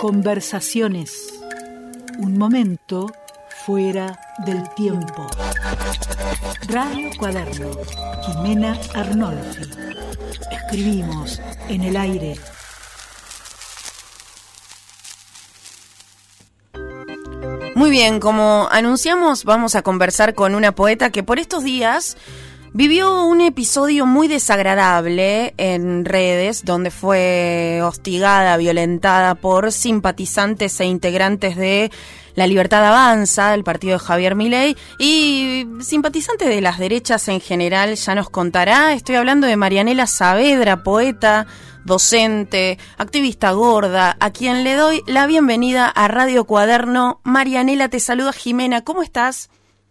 Conversaciones. Un momento fuera del tiempo. Radio Cuaderno. Jimena Arnolfi. Escribimos en el aire. Muy bien, como anunciamos, vamos a conversar con una poeta que por estos días vivió un episodio muy desagradable en redes, donde fue hostigada, violentada por simpatizantes e integrantes de La Libertad Avanza, el partido de Javier Milei, y simpatizantes de las derechas en general. Ya nos contará. Estoy hablando de Marianela Saavedra, poeta, docente, activista gorda, a quien le doy la bienvenida a Radio Cuaderno. Marianela, te saluda Jimena, ¿cómo estás?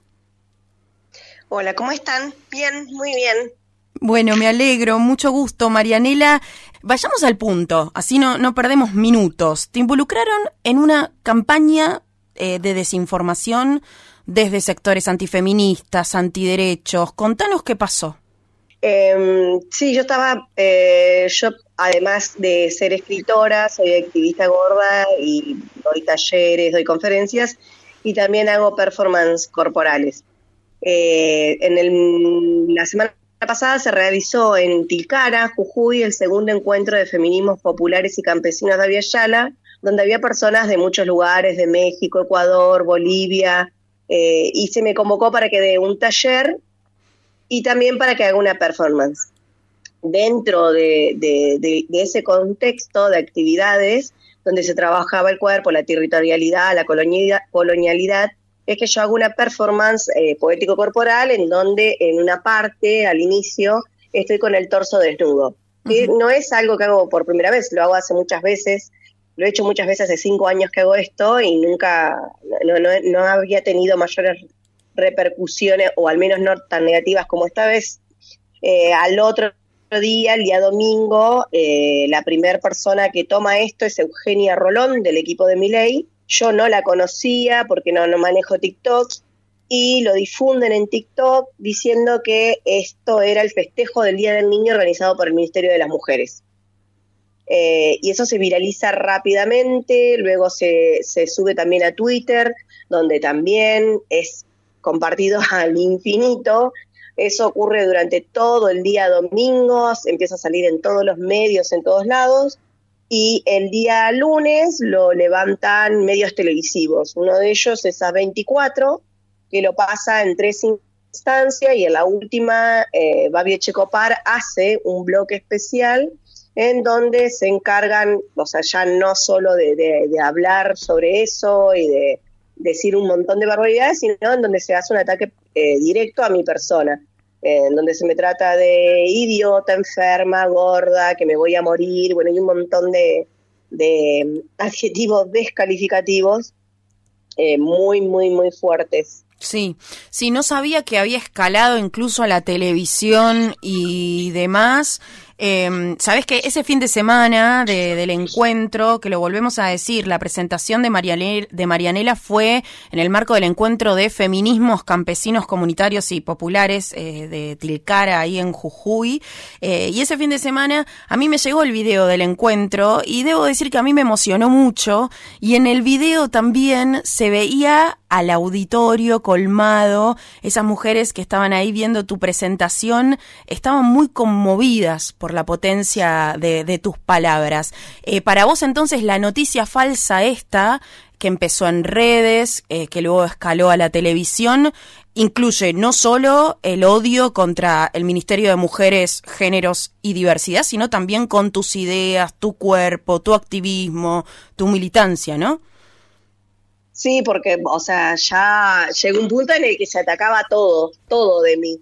Hola, ¿cómo están? Bien, muy bien. Bueno, me alegro, mucho gusto, Marianela. Vayamos al punto, así no perdemos minutos. Te involucraron en una campaña de desinformación desde sectores antifeministas, antiderechos. Contanos qué pasó. Sí, yo además de ser escritora, soy activista gorda y doy talleres, doy conferencias y también hago performance corporales. La semana pasada se realizó en Tilcara, Jujuy, el segundo encuentro de feminismos populares y campesinos de Abya Yala, donde había personas de muchos lugares, de México, Ecuador, Bolivia, y se me convocó para que dé un taller y también para que haga una performance. Dentro de ese contexto de actividades, donde se trabajaba el cuerpo, la territorialidad, la colonialidad, es que yo hago una performance poético-corporal en donde en una parte, al inicio, estoy con el torso desnudo. Que no es algo que hago por primera vez, lo hago hace muchas veces, lo he hecho muchas veces, hace 5 años que hago esto y nunca, no había tenido mayores repercusiones, o al menos no tan negativas como esta vez. Al otro día, el día domingo, la primera persona que toma esto es Eugenia Rolón, del equipo de Milei. Yo no la conocía porque no manejo TikTok, y lo difunden en TikTok diciendo que esto era el festejo del Día del Niño organizado por el Ministerio de las Mujeres. Y eso se viraliza rápidamente, luego se sube también a Twitter, donde también es compartido al infinito. Eso ocurre durante todo el día domingo, empieza a salir en todos los medios, en todos lados. Y el día lunes lo levantan medios televisivos. Uno de ellos es A24, que lo pasa en 3 instancias, y en la última, Babi Echecopar hace un bloque especial en donde se encargan, o sea, ya no solo de hablar sobre eso y de decir un montón de barbaridades, sino en donde se hace un ataque directo a mi persona. En donde se me trata de idiota, enferma, gorda, que me voy a morir, bueno, hay un montón de adjetivos descalificativos muy, muy, muy fuertes. Sí, no sabía que había escalado incluso a la televisión y demás. Sabés que ese fin de semana del encuentro, que lo volvemos a decir, la presentación de Marianela fue en el marco del encuentro de feminismos campesinos, comunitarios y populares de Tilcara, ahí en Jujuy, y ese fin de semana a mí me llegó el video del encuentro y debo decir que a mí me emocionó mucho, y en el video también se veía al auditorio colmado, esas mujeres que estaban ahí viendo tu presentación estaban muy conmovidas por la potencia de tus palabras. Para vos entonces la noticia falsa esta, que empezó en redes, que luego escaló a la televisión, incluye no solo el odio contra el Ministerio de Mujeres, Géneros y Diversidad, sino también con tus ideas, tu cuerpo, tu activismo, tu militancia, ¿no? Sí, porque, o sea, ya llegó un punto en el que se atacaba todo de mí.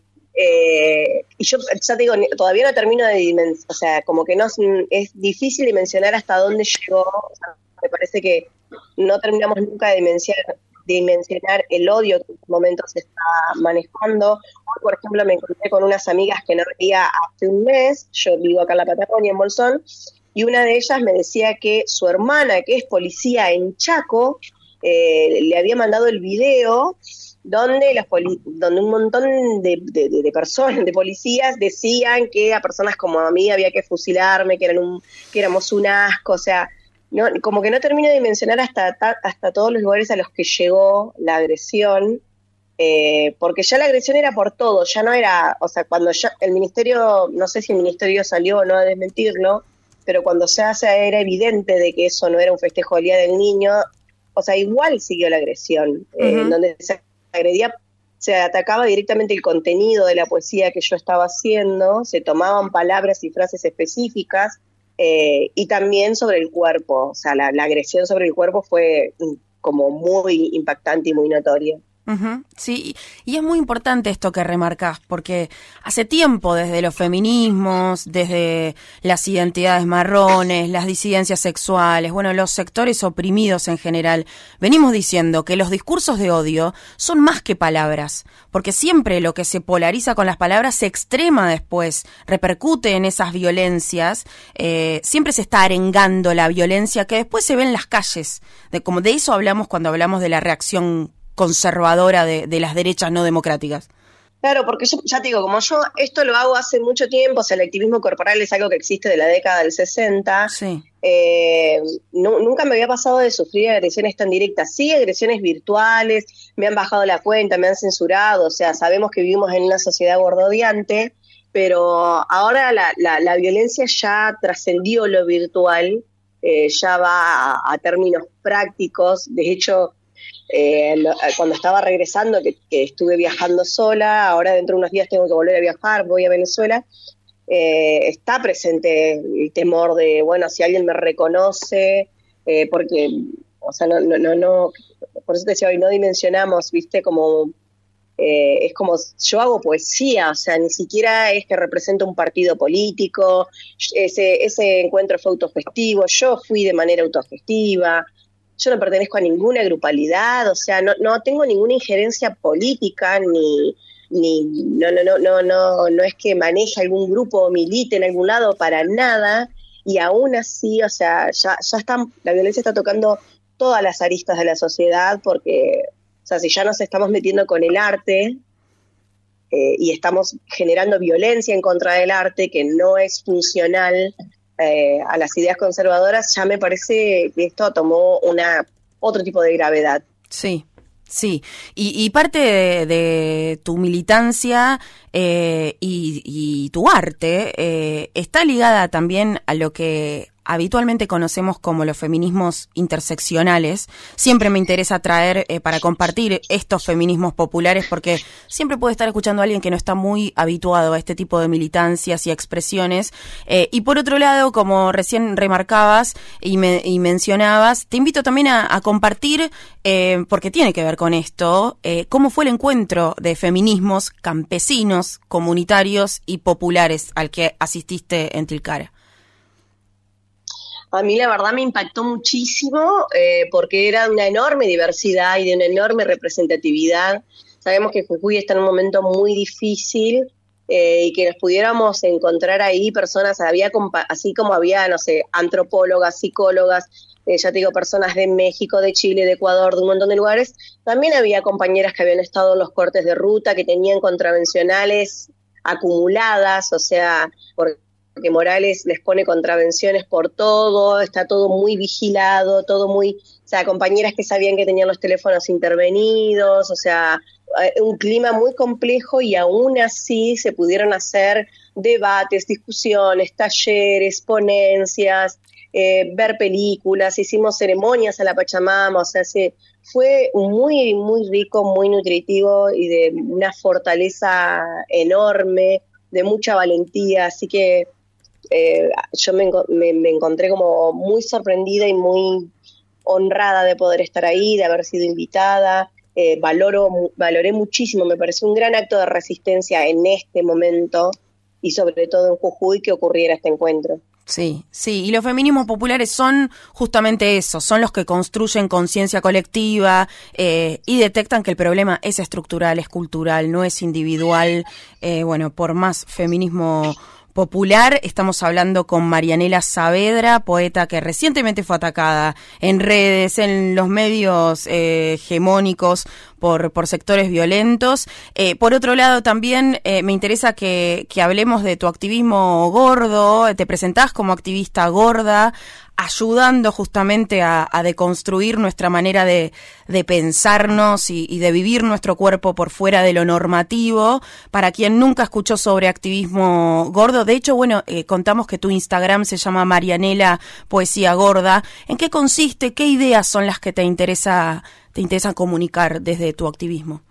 Y yo ya te digo, todavía no termino de dimensionar, o sea, como que no es difícil dimensionar hasta dónde llegó. O sea, me parece que no terminamos nunca de dimensionar el odio que en estos momentos se está manejando. Hoy, por ejemplo, me encontré con unas amigas que no veía hace un mes. Yo vivo acá en la Patagonia, en Bolsón, y una de ellas me decía que su hermana, que es policía en Chaco, le había mandado el video donde un montón de personas, de policías, decían que a personas como a mí había que fusilarme, que éramos un asco. O sea, no, como que no termino de dimensionar hasta todos los lugares a los que llegó la agresión, porque ya la agresión era por todo, ya no era, o sea, cuando ya el ministerio, no sé si el ministerio salió o no a desmentirlo, pero cuando era evidente de que eso no era un festejo del Día del Niño, o sea, igual siguió la agresión, donde se agredía, se atacaba directamente el contenido de la poesía que yo estaba haciendo, se tomaban palabras y frases específicas, y también sobre el cuerpo, o sea, la agresión sobre el cuerpo fue como muy impactante y muy notoria. Uh-huh. Sí, y es muy importante esto que remarcás, porque hace tiempo, desde los feminismos, desde las identidades marrones, las disidencias sexuales, bueno, los sectores oprimidos en general, venimos diciendo que los discursos de odio son más que palabras, porque siempre lo que se polariza con las palabras se extrema después, repercute en esas violencias, siempre se está arengando la violencia que después se ve en las calles, como de eso hablamos cuando hablamos de la reacción conservadora de las derechas no democráticas. Claro, porque yo ya te digo, como yo esto lo hago hace mucho tiempo, o sea, el activismo corporal es algo que existe de la década del 60, sí. Nunca me había pasado de sufrir agresiones tan directas, sí, agresiones virtuales, me han bajado la cuenta, me han censurado, o sea, sabemos que vivimos en una sociedad gordodiante, pero ahora la violencia ya trascendió lo virtual, ya va a términos prácticos, de hecho, cuando estaba regresando, que estuve viajando sola, ahora dentro de unos días tengo que volver a viajar, voy a Venezuela, está presente el temor de, bueno, si alguien me reconoce, porque, o sea, no, por eso te decía hoy, no dimensionamos, viste, como, es como, yo hago poesía, o sea, ni siquiera es que represento un partido político, ese encuentro fue autogestivo, yo fui de manera autogestiva, yo no pertenezco a ninguna grupalidad, o sea, no tengo ninguna injerencia política, no es que maneje algún grupo o milite en algún lado, para nada, y aún así, o sea, ya la violencia está tocando todas las aristas de la sociedad, porque, o sea, si ya nos estamos metiendo con el arte, y estamos generando violencia en contra del arte, que no es funcional a las ideas conservadoras, ya me parece que esto tomó otro tipo de gravedad. Sí, sí. Y parte de tu militancia y tu arte está ligada también a lo que habitualmente conocemos como los feminismos interseccionales. Siempre me interesa traer para compartir estos feminismos populares, porque siempre puede estar escuchando a alguien que no está muy habituado a este tipo de militancias y expresiones. Y por otro lado, como recién remarcabas y mencionabas, te invito también a compartir, porque tiene que ver con esto, cómo fue el encuentro de feminismos campesinos, comunitarios y populares al que asististe en Tilcara. A mí la verdad me impactó muchísimo, porque era de una enorme diversidad y de una enorme representatividad. Sabemos que Jujuy está en un momento muy difícil, y que nos pudiéramos encontrar ahí personas, así como había, no sé, antropólogas, psicólogas, ya te digo, personas de México, de Chile, de Ecuador, de un montón de lugares. También había compañeras que habían estado en los cortes de ruta, que tenían contravencionales acumuladas, o sea, porque Morales les pone contravenciones por todo, está todo muy vigilado, todo muy, o sea, compañeras que sabían que tenían los teléfonos intervenidos, o sea, un clima muy complejo, y aún así se pudieron hacer debates, discusiones, talleres, ponencias, ver películas, hicimos ceremonias a la Pachamama, o sea, fue muy, muy rico, muy nutritivo y de una fortaleza enorme, de mucha valentía, así que yo me encontré como muy sorprendida y muy honrada de poder estar ahí, de haber sido invitada. Valoré muchísimo, me pareció un gran acto de resistencia en este momento, y sobre todo en Jujuy, que ocurriera este encuentro. Sí, sí, y los feminismos populares son justamente eso, son los que construyen conciencia colectiva y detectan que el problema es estructural, es cultural, no es individual. Bueno, por más feminismo popular, estamos hablando con Marianela Saavedra, poeta que recientemente fue atacada en redes, en los medios hegemónicos por sectores violentos. Por otro lado, también me interesa que hablemos de tu activismo gordo. Te presentás como activista gorda. ayudando justamente a deconstruir nuestra manera de pensarnos y de vivir nuestro cuerpo por fuera de lo normativo. Para quien nunca escuchó sobre activismo gordo, de hecho, bueno, contamos que tu Instagram se llama Marianela Poesía Gorda. ¿En qué consiste? ¿Qué ideas son las que te interesa comunicar desde tu activismo?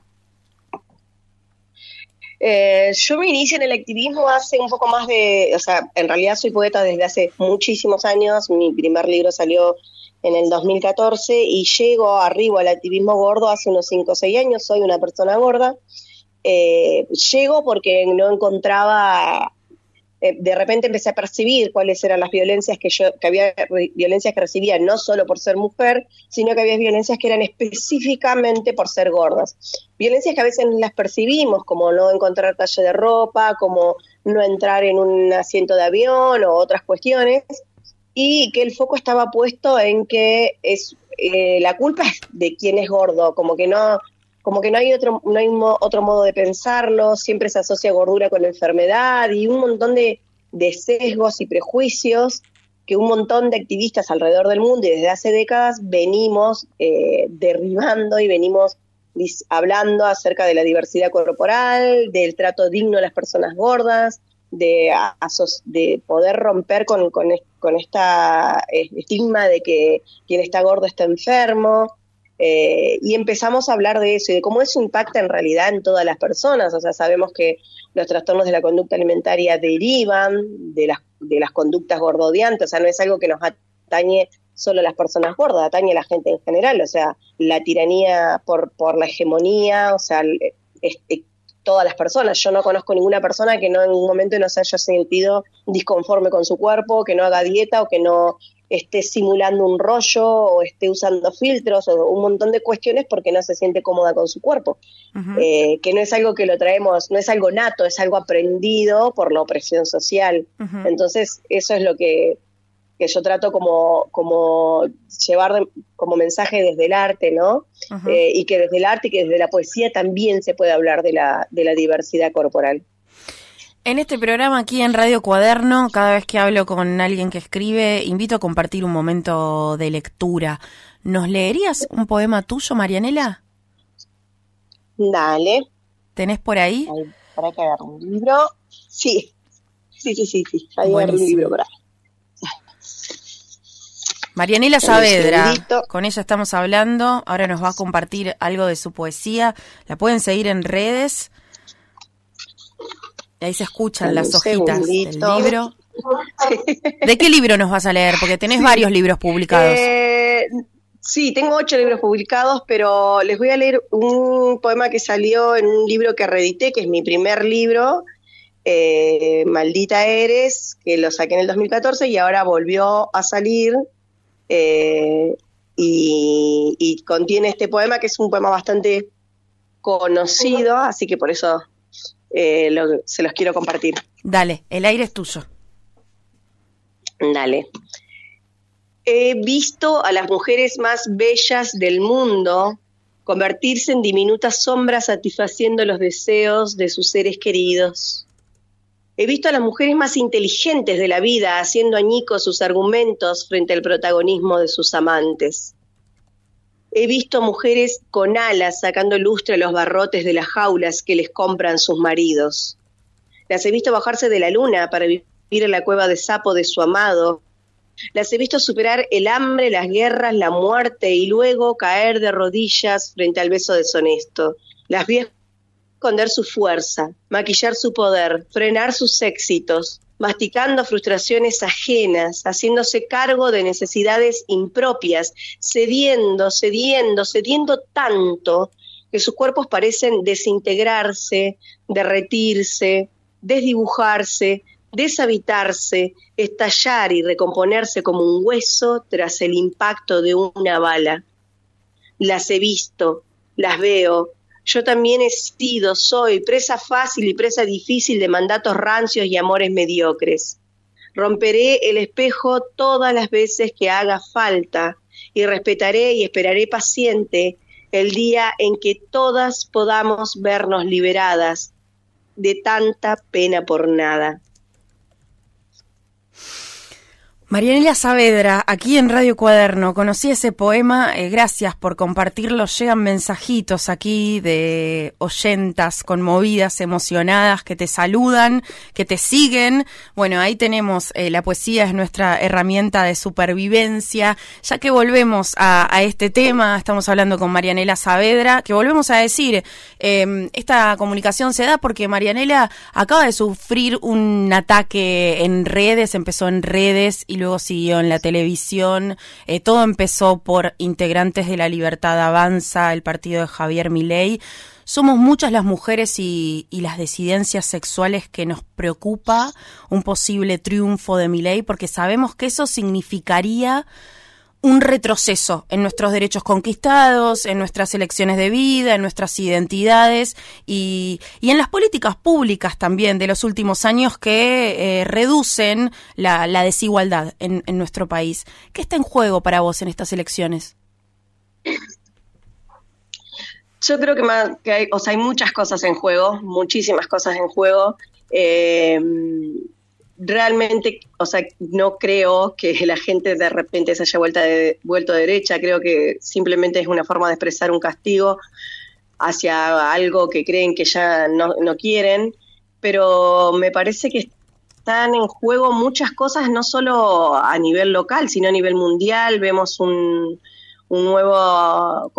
Yo me inicié en el activismo hace un poco más de, en realidad soy poeta desde hace muchísimos años. Mi primer libro salió en el 2014 y arribo al activismo gordo hace unos 5 o 6 años. Soy una persona gorda. Llego porque no encontraba, de repente empecé a percibir cuáles eran las violencias que había violencias que recibía no solo por ser mujer, sino que había violencias que eran específicamente por ser gordas. Violencias que a veces las percibimos, como no encontrar talle de ropa, como no entrar en un asiento de avión o otras cuestiones, y que el foco estaba puesto en que la culpa es de quien es gordo, como que no hay otro modo de pensarlo, siempre se asocia gordura con enfermedad y un montón de sesgos y prejuicios que un montón de activistas alrededor del mundo y desde hace décadas venimos derribando y venimos hablando acerca de la diversidad corporal, del trato digno a las personas gordas, de poder romper con esta estigma de que quien está gordo está enfermo. Y empezamos a hablar de eso y de cómo eso impacta en realidad en todas las personas. O sea, sabemos que los trastornos de la conducta alimentaria derivan de las conductas gordodiantes. O sea, no es algo que nos atañe solo a las personas gordas, atañe a la gente en general. O sea, la tiranía por la hegemonía, o sea, todas las personas. Yo no conozco ninguna persona que no en un momento no se haya sentido disconforme con su cuerpo, que no haga dieta o que no esté simulando un rollo o esté usando filtros o un montón de cuestiones porque no se siente cómoda con su cuerpo. Uh-huh. Que no es algo que lo traemos, no es algo nato, es algo aprendido por la opresión social. Uh-huh. Entonces, eso es lo que yo trato como llevar como mensaje desde el arte, ¿no? Uh-huh. Y que desde el arte y que desde la poesía también se puede hablar de la diversidad corporal. En este programa aquí en Radio Cuaderno, cada vez que hablo con alguien que escribe, invito a compartir un momento de lectura. ¿Nos leerías un poema tuyo, Marianela? Dale. ¿Tenés por ahí? Para que agarre un libro. Sí. Ahí agarre un libro por ahí. Marianela Saavedra, con ella estamos hablando, ahora nos va a compartir algo de su poesía. La pueden seguir en redes. Ahí se escuchan las hojitas del libro. ¿De qué libro nos vas a leer? Porque tenés varios libros publicados. Sí, tengo 8 libros publicados, pero les voy a leer un poema que salió en un libro que reedité, que es mi primer libro, Maldita Eres, que lo saqué en el 2014 y ahora volvió a salir y contiene este poema, que es un poema bastante conocido, así que por eso se los quiero compartir. Dale, el aire es tuyo. Dale. He visto a las mujeres más bellas del mundo convertirse en diminutas sombras satisfaciendo los deseos de sus seres queridos. He visto a las mujeres más inteligentes de la vida haciendo añicos sus argumentos frente al protagonismo de sus amantes. He visto mujeres con alas sacando lustre a los barrotes de las jaulas que les compran sus maridos. Las he visto bajarse de la luna para vivir en la cueva de sapo de su amado. Las he visto superar el hambre, las guerras, la muerte y luego caer de rodillas frente al beso deshonesto. Las vi esconder su fuerza, maquillar su poder, frenar sus éxitos, masticando frustraciones ajenas, haciéndose cargo de necesidades impropias, cediendo tanto que sus cuerpos parecen desintegrarse, derretirse, desdibujarse, deshabitarse, estallar y recomponerse como un hueso tras el impacto de una bala. Las he visto, las veo. Yo también he sido, soy presa fácil y presa difícil de mandatos rancios y amores mediocres. Romperé el espejo todas las veces que haga falta y respetaré y esperaré paciente el día en que todas podamos vernos liberadas de tanta pena por nada. Marianela Saavedra, aquí en Radio Cuaderno, conocí ese poema, gracias por compartirlo, llegan mensajitos aquí de oyentas conmovidas, emocionadas, que te saludan, que te siguen. Bueno, ahí tenemos, la poesía es nuestra herramienta de supervivencia. Ya que volvemos a este tema, estamos hablando con Marianela Saavedra, que volvemos a decir, esta comunicación se da porque Marianela acaba de sufrir un ataque en redes, empezó en redes y luego siguió en la televisión. Todo empezó por integrantes de La Libertad Avanza, el partido de Javier Milei. Somos muchas las mujeres y las disidencias sexuales que nos preocupa un posible triunfo de Milei, porque sabemos que eso significaría un retroceso en nuestros derechos conquistados, en nuestras elecciones de vida, en nuestras identidades y en las políticas públicas también de los últimos años que reducen la desigualdad en nuestro país. ¿Qué está en juego para vos en estas elecciones? Yo creo que hay muchas cosas en juego, muchísimas cosas en juego. Realmente, no creo que la gente de repente se haya vuelto derecha, creo que simplemente es una forma de expresar un castigo hacia algo que creen que ya no quieren, pero me parece que están en juego muchas cosas, no solo a nivel local, sino a nivel mundial. Vemos un nuevo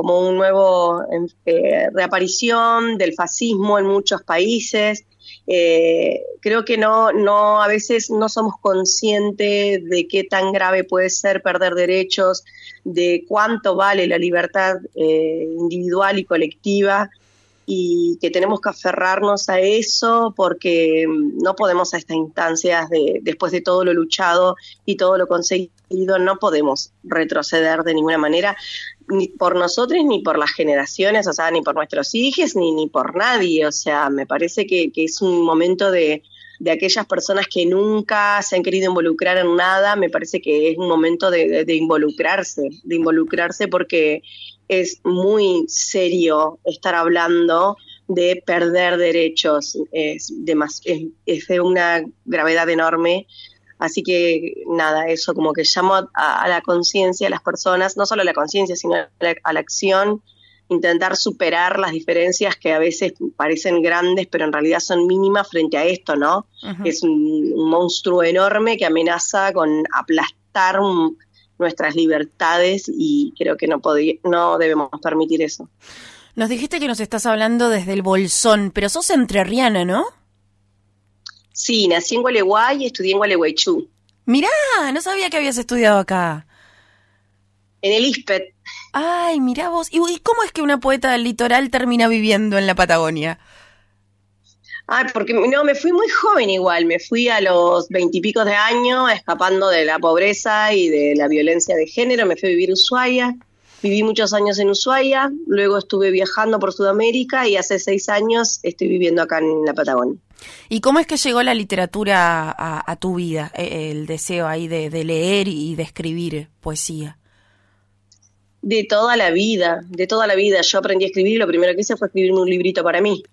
reaparición del fascismo en muchos países. Creo que a veces no somos conscientes de qué tan grave puede ser perder derechos, de cuánto vale la libertad individual y colectiva, y que tenemos que aferrarnos a eso porque no podemos a estas instancias después de todo lo luchado y todo lo conseguido, no podemos retroceder de ninguna manera, ni por nosotros, ni por las generaciones, ni por nuestros hijos, ni por nadie. Me parece que es un momento de aquellas personas que nunca se han querido involucrar en nada. Me parece que es un momento de involucrarse porque es muy serio estar hablando de perder derechos, es de una gravedad enorme. Así que nada, eso como que llamo a la conciencia de las personas, no solo a la conciencia, sino a la acción, intentar superar las diferencias que a veces parecen grandes, pero en realidad son mínimas frente a esto, ¿no? Uh-huh. Es un monstruo enorme que amenaza con aplastar nuestras libertades y creo que no debemos permitir eso. Nos dijiste que nos estás hablando desde el Bolsón, pero sos entrerriana, ¿no? Sí, nací en Gualeguay y estudié en Gualeguaychú. Mirá, no sabía que habías estudiado acá. En el ISPET. Ay, mirá vos. ¿Y cómo es que una poeta del litoral termina viviendo en la Patagonia? Porque me fui muy joven igual, me fui a los 20 y pico de años, escapando de la pobreza y de la violencia de género. Me fui a vivir a Ushuaia, viví muchos años en Ushuaia, luego estuve viajando por Sudamérica y hace 6 años estoy viviendo acá en la Patagonia. ¿Y cómo es que llegó la literatura a tu vida, el deseo ahí de leer y de escribir poesía? De toda la vida. Yo aprendí a escribir y lo primero que hice fue escribirme un librito para mí.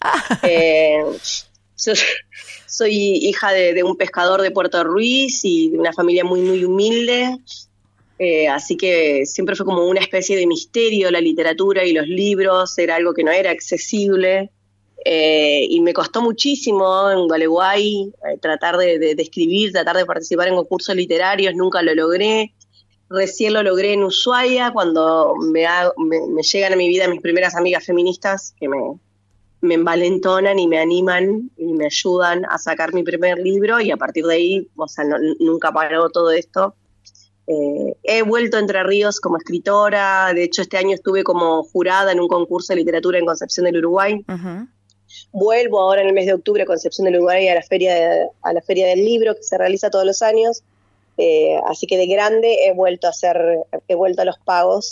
Soy hija de un pescador de Puerto Ruiz y de una familia muy, muy humilde. Así que siempre fue como una especie de misterio la literatura y los libros, era algo que no era accesible. Y me costó muchísimo en Gualeguay tratar de escribir, tratar de participar en concursos literarios, nunca lo logré. Recién lo logré en Ushuaia cuando me llegan a mi vida mis primeras amigas feministas que me envalentonan y me animan y me ayudan a sacar mi primer libro, y a partir de ahí, nunca paró todo esto. He vuelto a Entre Ríos como escritora, de hecho este año estuve como jurada en un concurso de literatura en Concepción del Uruguay. Uh-huh. Vuelvo ahora en el mes de octubre a Concepción del Uruguay a la feria del libro que se realiza todos los años. Así que de grande he vuelto a los pagos,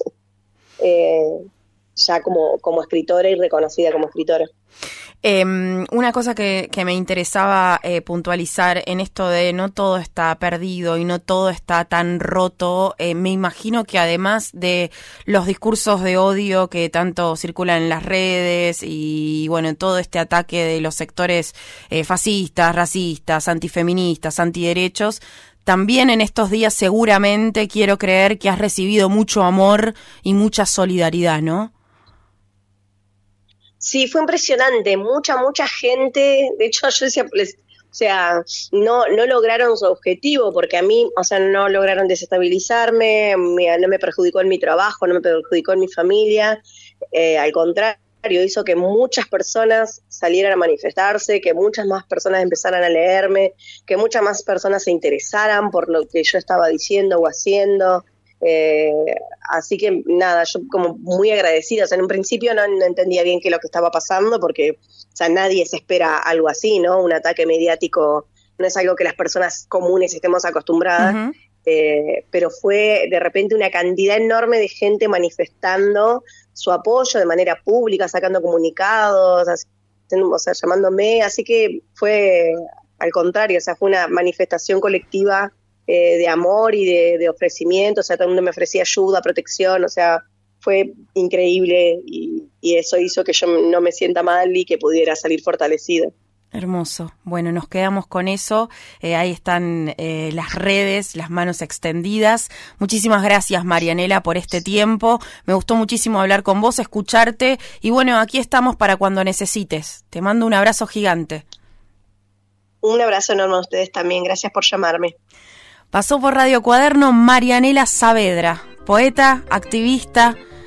ya como escritora y reconocida como escritora. Una cosa que me interesaba puntualizar en esto de no todo está perdido y no todo está tan roto, me imagino que además de los discursos de odio que tanto circulan en las redes y bueno, todo este ataque de los sectores fascistas, racistas, antifeministas, antiderechos, también en estos días seguramente quiero creer que has recibido mucho amor y mucha solidaridad, ¿no? Sí, fue impresionante, mucha gente, de hecho yo decía, o sea, no lograron su objetivo, porque a mí, o sea, no lograron desestabilizarme, no me perjudicó en mi trabajo, no me perjudicó en mi familia, al contrario, hizo que muchas personas salieran a manifestarse, que muchas más personas empezaran a leerme, que muchas más personas se interesaran por lo que yo estaba diciendo o haciendo. Así que nada, yo como muy agradecida, o sea, en un principio no entendía bien qué es lo que estaba pasando, porque, o sea, nadie se espera algo así, ¿no? Un ataque mediático no es algo que las personas comunes estemos acostumbradas, Uh-huh. Pero fue de repente una cantidad enorme de gente manifestando su apoyo de manera pública, sacando comunicados, o sea, llamándome, así que fue al contrario, o sea, fue una manifestación colectiva de amor y de ofrecimiento, o sea, todo el mundo me ofrecía ayuda, protección, o sea, fue increíble y eso hizo que yo no me sienta mal y que pudiera salir fortalecida. Hermoso. Bueno, nos quedamos con eso. Ahí están las redes, las manos extendidas. Muchísimas gracias, Marianela, por este tiempo. Me gustó muchísimo hablar con vos, escucharte. Y bueno, aquí estamos para cuando necesites. Te mando un abrazo gigante. Un abrazo enorme a ustedes también. Gracias por llamarme. Pasó por Radio Cuaderno Marianela Saavedra, poeta, activista,